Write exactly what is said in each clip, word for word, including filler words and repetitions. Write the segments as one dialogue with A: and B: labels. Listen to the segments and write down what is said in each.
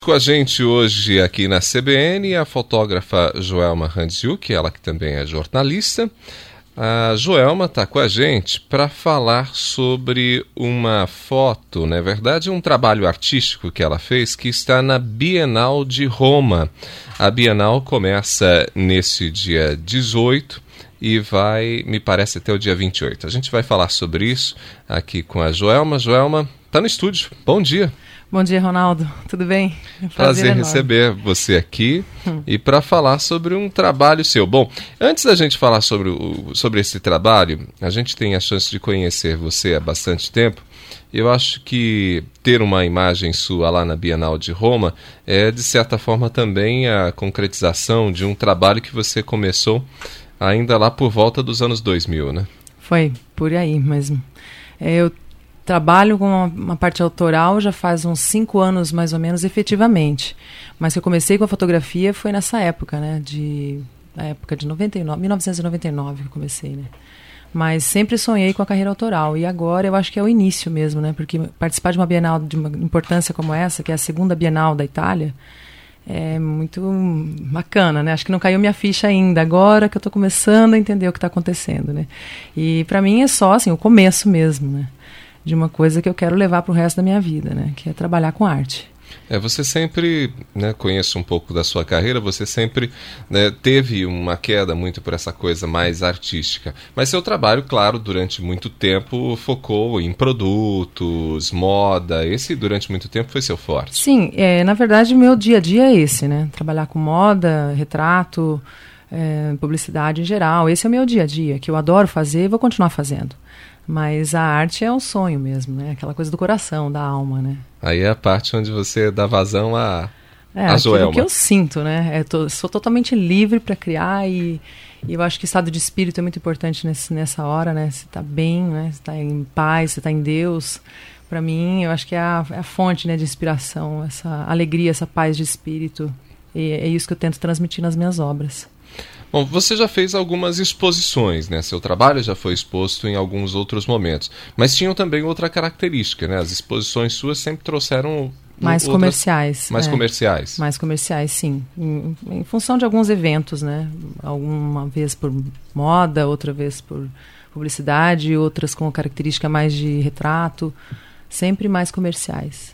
A: com a gente hoje aqui na C B N a fotógrafa Joelma Handziuk, ela que também é jornalista. A Joelma está com a gente para falar sobre uma foto, na verdade um trabalho artístico que ela fez que está na Bienal de Roma. A Bienal começa nesse dia dezoito e vai, me parece, até o dia vinte e oito. A gente vai falar sobre isso aqui com a Joelma. Joelma está no estúdio. Bom dia.
B: Bom dia, Ronaldo. Tudo bem?
A: É um prazer, prazer receber você aqui hum. e para falar sobre um trabalho seu. Bom, antes da gente falar sobre, o, sobre esse trabalho, a gente tem a chance de conhecer você há bastante tempo. Eu acho que ter uma imagem sua lá na Bienal de Roma é, de certa forma, também a concretização de um trabalho que você começou ainda lá por volta dos anos dois mil, né?
B: Foi, por aí mesmo. Eu trabalho com uma, uma parte autoral já faz uns cinco anos, mais ou menos, efetivamente. Mas que eu comecei com a fotografia foi nessa época, né? De, na época de noventa e nove, mil novecentos e noventa e nove que eu comecei, né? Mas sempre sonhei com a carreira autoral. E agora eu acho que é o início mesmo, né? Porque participar de uma Bienal de uma importância como essa, que é a segunda Bienal da Itália, é muito bacana, né? Acho que não caiu minha ficha ainda, agora que eu estou começando a entender o que está acontecendo, né? E para mim é só assim, o começo mesmo, né? De uma coisa que eu quero levar para o resto da minha vida, né? Que é trabalhar com arte.
A: É, você sempre, né, conheço um pouco da sua carreira, você sempre, né, teve uma queda muito por essa coisa mais artística. Mas seu trabalho, claro, durante muito tempo focou em produtos, moda. Esse, durante muito tempo, foi seu forte.
B: Sim, é, na verdade, meu dia a dia é esse, né? Trabalhar com moda, retrato, é, publicidade em geral. Esse é o meu dia a dia, que eu adoro fazer e vou continuar fazendo. Mas a arte é um sonho mesmo, né? Aquela coisa do coração, da alma, né?
A: Aí é a parte onde você dá vazão a,
B: é,
A: a Joelma.
B: É, aquilo que eu sinto, né? Eu tô, sou totalmente livre para criar e, e eu acho que o estado de espírito é muito importante nesse, nessa hora, né? Você tá bem, né? Você tá em paz, você tá em Deus. Para mim, eu acho que é a, é a fonte, né, de inspiração, essa alegria, essa paz de espírito. E é isso que eu tento transmitir nas minhas obras.
A: Bom, você já fez algumas exposições, né? Seu trabalho já foi exposto em alguns outros momentos. Mas tinham também outra característica, né? As exposições suas sempre trouxeram...
B: Mais outras... comerciais.
A: Mais
B: é.
A: comerciais.
B: Mais comerciais, sim. Em, em função de alguns eventos, né? Alguma vez por moda, outra vez por publicidade, outras com característica mais de retrato. Sempre mais comerciais.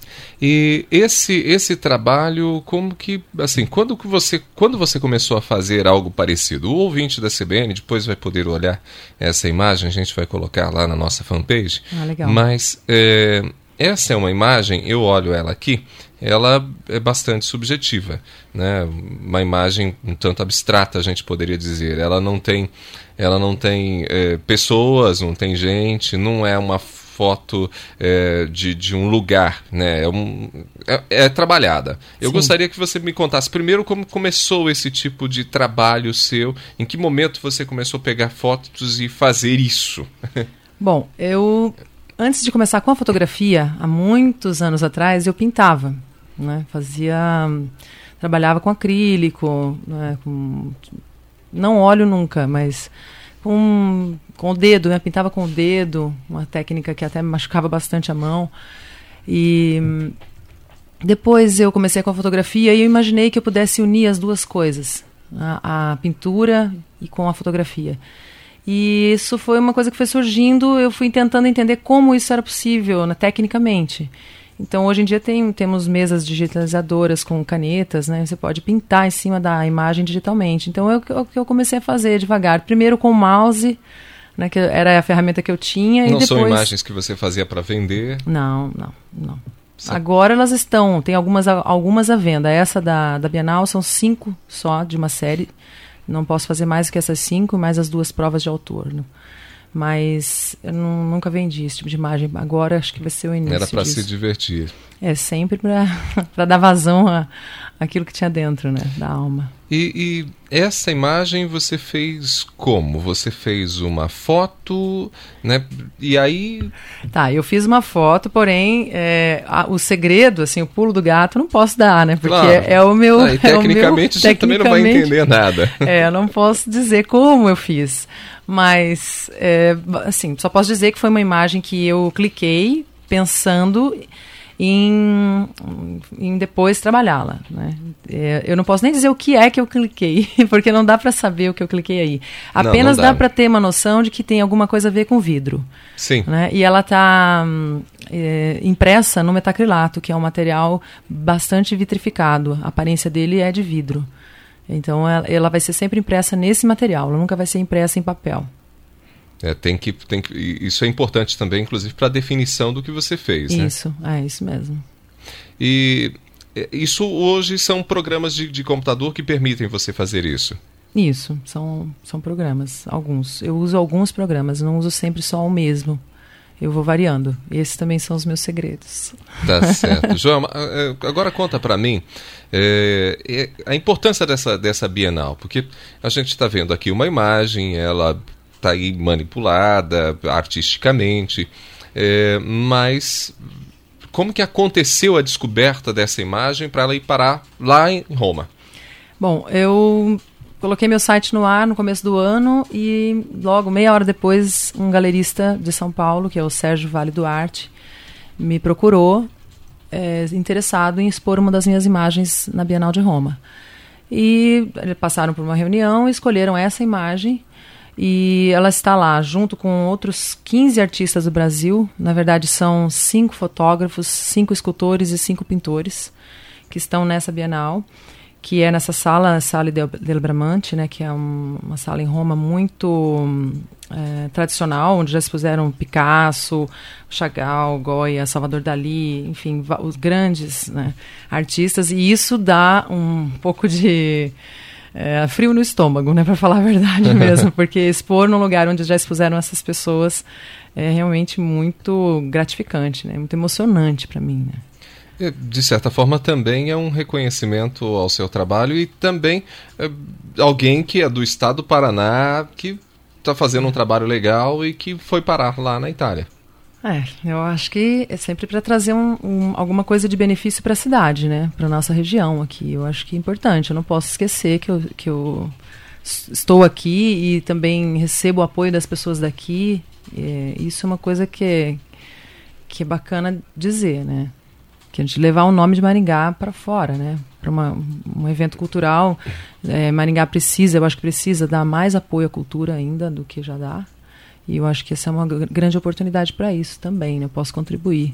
A: E esse esse trabalho, como que, assim, quando que você quando você começou a fazer algo parecido? O ouvinte da C B N depois vai poder olhar essa imagem, a gente vai colocar lá na nossa fanpage.
B: Ah, legal.
A: Mas é, essa é uma imagem, eu olho ela aqui, ela é bastante subjetiva, né? Uma imagem um tanto abstrata, a gente poderia dizer. Ela não tem, ela não tem é, pessoas, não tem gente, não é uma foto é, de, de um lugar, né? É, um, é, é trabalhada. Eu Sim. gostaria que você me contasse primeiro como começou esse tipo de trabalho seu, em que momento você começou a pegar fotos e fazer isso?
B: Bom, eu, antes de começar com a fotografia, há muitos anos atrás, eu pintava, né? Fazia, trabalhava com acrílico, né? Com, não óleo nunca, mas com, com o dedo, né? Pintava com o dedo, uma técnica que até me machucava bastante a mão. E depois eu comecei com a fotografia e eu imaginei que eu pudesse unir as duas coisas, a, a pintura e com a fotografia. E isso foi uma coisa que foi surgindo, eu fui tentando entender como isso era possível, né, tecnicamente. Então, hoje em dia tem, temos mesas digitalizadoras com canetas, né? Você pode pintar em cima da imagem digitalmente. Então, é o que eu, eu comecei a fazer devagar. Primeiro com o mouse, né, que era a ferramenta que eu tinha.
A: Não
B: e depois...
A: são imagens que você fazia para vender?
B: Não, não, não. Sim. Agora elas estão, tem algumas, algumas à venda. Essa da, da Bienal são cinco só de uma série. Não posso fazer mais que essas cinco, mais as duas provas de autor, né? Mas eu não, nunca vendi esse tipo de imagem. Agora acho que vai ser o início.
A: Era para
B: disso.
A: se divertir.
B: É sempre para dar vazão a, àquilo que tinha dentro, né, da alma.
A: E, e essa imagem você fez como? Você fez uma foto, né? E aí...
B: Tá, eu fiz uma foto, porém é, a, o segredo, assim, o pulo do gato, não posso dar, né? Porque claro. é, é o meu...
A: Ah, e tecnicamente
B: é o meu,
A: você também não vai entender nada.
B: É, eu não posso dizer como eu fiz. Mas, é, assim, só posso dizer que foi uma imagem que eu cliquei pensando em, em depois trabalhá-la, né? É, eu não posso nem dizer o que é que eu cliquei, porque não dá para saber o que eu cliquei aí. Apenas não, não dá, dá para ter uma noção de que tem alguma coisa a ver com vidro.
A: Sim.
B: Né? E ela está é, impressa no metacrilato, que é um material bastante vitrificado. A aparência dele é de vidro. Então ela, ela vai ser sempre impressa nesse material, ela nunca vai ser impressa em papel.
A: É, tem que, tem que, isso é importante também, inclusive, para a definição do que você fez.
B: Isso,
A: né?
B: é isso mesmo.
A: E isso hoje são programas de, de computador que permitem você fazer isso?
B: Isso, são, são programas, alguns. Eu uso alguns programas, não uso sempre só o mesmo. Eu vou variando. Esses também são os meus segredos. Tá
A: certo. Joelma, agora conta para mim é, é, a importância dessa, dessa Bienal, porque a gente está vendo aqui uma imagem, ela está aí manipulada artisticamente, é, mas como que aconteceu a descoberta dessa imagem para ela ir parar lá em Roma?
B: Bom, eu coloquei meu site no ar no começo do ano e logo, meia hora depois, um galerista de São Paulo, que é o Sérgio Vale Duarte, me procurou é, interessado em expor uma das minhas imagens na Bienal de Roma. E eles passaram por uma reunião e escolheram essa imagem. E ela está lá junto com outros quinze artistas do Brasil. Na verdade, são cinco fotógrafos, cinco escultores e cinco pintores que estão nessa Bienal, que é nessa sala, Sala del Bramante, né, que é um, uma sala em Roma muito é, tradicional, onde já expuseram Picasso, Chagall, Goya, Salvador Dalí, enfim, os grandes, né, artistas. E isso dá um pouco de... É, frio no estômago, né, para falar a verdade mesmo, porque expor num lugar onde já expuseram essas pessoas é realmente muito gratificante, né, muito emocionante para mim, né.
A: De certa forma também é um reconhecimento ao seu trabalho e também é, alguém que é do estado do Paraná, que está fazendo um trabalho legal e que foi parar lá na Itália.
B: É, eu acho que é sempre para trazer um, um, alguma coisa de benefício para a cidade, né? Para a nossa região aqui. Eu acho que é importante. Eu não posso esquecer que eu, que eu estou aqui e também recebo o apoio das pessoas daqui. É, isso é uma coisa que é, que é bacana dizer, né? Que a gente levar o nome de Maringá para fora, né? Para um evento cultural. É, Maringá precisa, eu acho que precisa dar mais apoio à cultura ainda do que já dá. E eu acho que essa é uma grande oportunidade para isso também, né? Eu posso contribuir.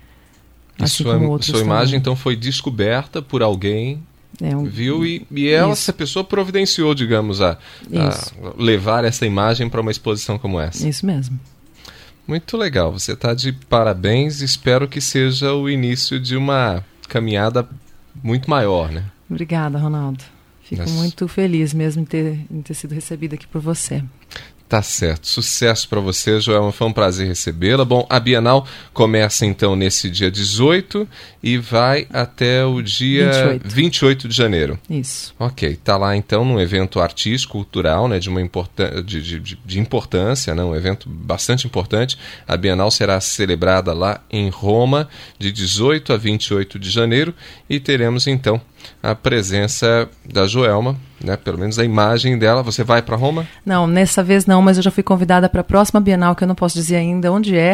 A: Assim sua, como outros sua imagem, também. Então, foi descoberta por alguém, é um, viu? E, e ela, essa pessoa providenciou, digamos, a, a levar essa imagem para uma exposição como essa.
B: Isso mesmo.
A: Muito legal. Você está de parabéns. Espero que seja o início de uma caminhada muito maior, né?
B: Obrigada, Ronaldo. Fico Mas... muito feliz mesmo em ter, em ter sido recebida aqui por você.
A: Tá certo. Sucesso para você, Joelma. Foi um prazer recebê-la. Bom, a Bienal começa então nesse dia dezoito e vai até o dia vinte e oito, vinte e oito de janeiro.
B: Isso.
A: Ok. Tá lá então num evento artístico, cultural, né, de, uma importan- de, de, de, de importância, né, um evento bastante importante. A Bienal será celebrada lá em Roma de dezoito a vinte e oito de janeiro e teremos então a presença da Joelma, né, pelo menos a imagem dela. Você vai para Roma?
B: Não, nessa vez não, mas eu já fui convidada para a próxima Bienal, que eu não posso dizer ainda onde é,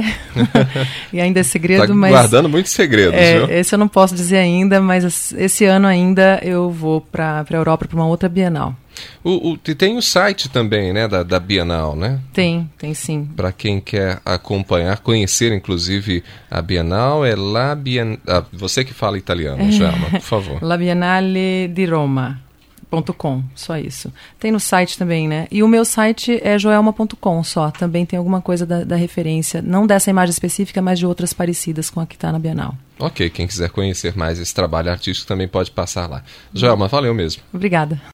B: e ainda é segredo.
A: Tá
B: mas
A: guardando muitos segredos,
B: é,
A: viu?
B: Esse eu não posso dizer ainda, mas esse ano ainda eu vou para a Europa, para uma outra Bienal.
A: O, o, tem o site também, né, da, da Bienal, né?
B: Tem, tem sim.
A: Para quem quer acompanhar, conhecer inclusive a Bienal, é La Bien... Ah, você que fala italiano, é. Joelma, por favor.
B: La Biennale di Roma ponto com, só isso. Tem no site também, né? E o meu site é joelma ponto com só. Também tem alguma coisa da, da referência, não dessa imagem específica, mas de outras parecidas com a que está na Bienal.
A: Ok, quem quiser conhecer mais esse trabalho artístico também pode passar lá. Joelma, valeu mesmo.
B: Obrigada.